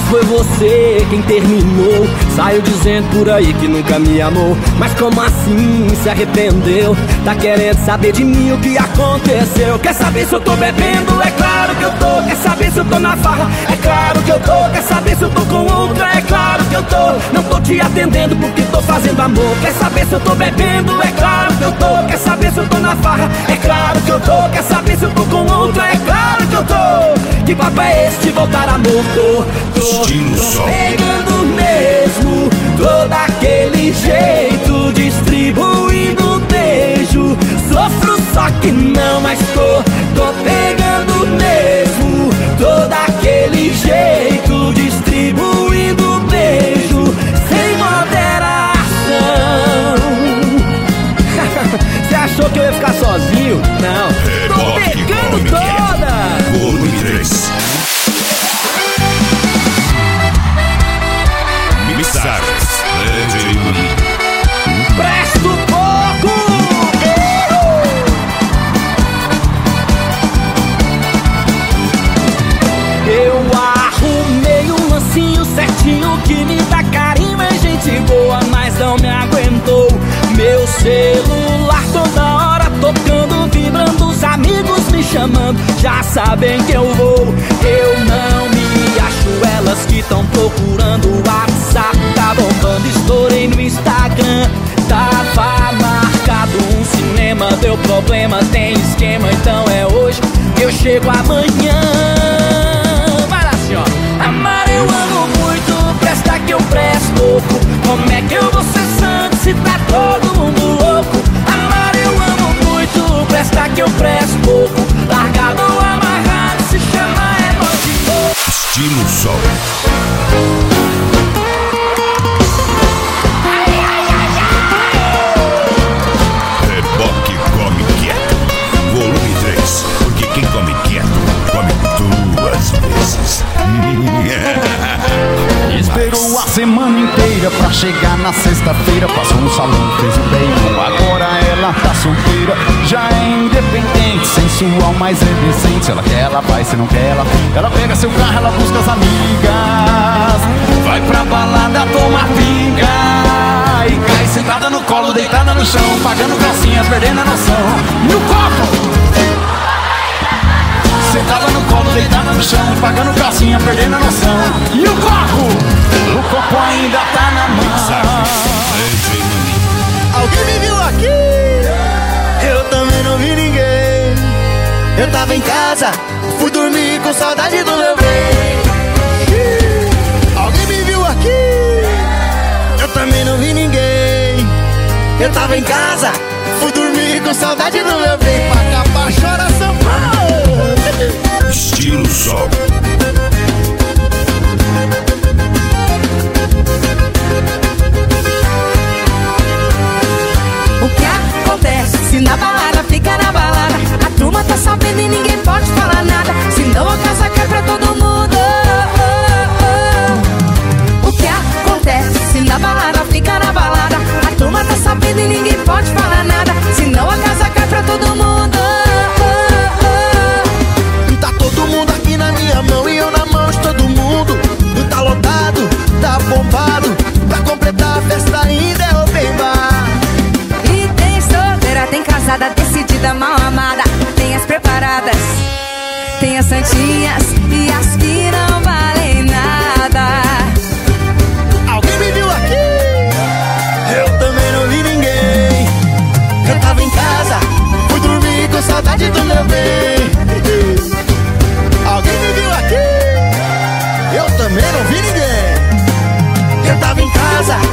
foi você quem terminou. Saiu dizendo por aí que nunca me amou. Mas como assim se arrependeu? Tá querendo saber de mim o que aconteceu? Quer saber se eu tô bebendo? É claro que eu tô. Quer saber se eu tô na farra? É claro que eu tô. Quer saber se eu tô com outra? É claro que eu tô. Não tô te atendendo porque tô fazendo amor. Quer saber se eu tô bebendo? É claro que eu tô. Quer saber se eu tô na farra? É claro que eu tô. Quer saber se eu tô com outra? É claro que eu tô. Que papo é esse de voltar amor? Tô pegando mesmo, tô daquele jeito, distribuindo beijo. Sofro só que não, mas tô pegando mesmo, tô daquele jeito, distribuindo beijo, sem moderação. Você achou que eu ia ficar sozinho? Não, tô pegando toda. Volume 3. Mixagens Presto pouco. Eu arrumei um lancinho certinho que me dá carinho, é gente boa, mas não me aguentou. Meu celular toda hora tocando, vibrando, os amigos me chamando, já sabem que eu vou. Eu não me acho, elas que tão procurando o WhatsApp tá bombando, estourei no Instagram. Tava marcado um cinema, deu problema, tem esquema, então é hoje que eu chego amanhã. Vai lá, senhor. Amar eu amo muito, presta que eu presto pouco. Como é que eu vou ser santo se tá todo mundo louco? Amar eu amo muito, presta que eu presto pouco. Largado ou amarrado, se chama é motivo. Estilo Sol. Reboque come quieto. Volume 3. Porque quem come quieto, come 2 vezes. Esperou a semana inteira pra chegar na sexta-feira. Passou no salão, fez o bem. Agora ela tá solteira, já é independente, sensual, mas é decente. Ela quer, ela vai, se não quer, ela pega seu carro, ela busca as amigas, vai pra balada, toma pinga e cai sentada no colo, deitada no chão, pagando calcinhas, perdendo a noção. E o copo? Sentada no colo, deitada no chão, pagando calcinha, perdendo a noção. E o copo? O copo ainda tá na mão. Alguém me viu aqui? Eu também não vi ninguém. Eu tava em casa, fui dormir com saudade do meu bem. Alguém me viu aqui? Eu também não vi ninguém. Eu tava em casa, fui dormir com saudade do meu bem. Pra acabar, chora São Paulo. Estilo Sol. O que acontece se na balada fica na balada? A turma tá sabendo e ninguém pode falar nada, senão a casa cai pra todo mundo. O que acontece se na balada fica na balada? A turma tá sabendo e ninguém pode falar nada, senão a casa cai pra todo mundo. Tá todo mundo aqui na minha mão e eu na mão de todo mundo. Tá lotado, tá bombado, pra completar a festa ainda é open bar. E tem solteira, tem casada, decidida, mal amada, tem as preparadas, tem as santinhas e as que não valem nada. Alguém me viu aqui? Eu também não vi ninguém. Eu tava em casa, fui dormir com saudade do meu bem. Alguém me viu aqui? Eu também não vi ninguém. Eu tava em casa,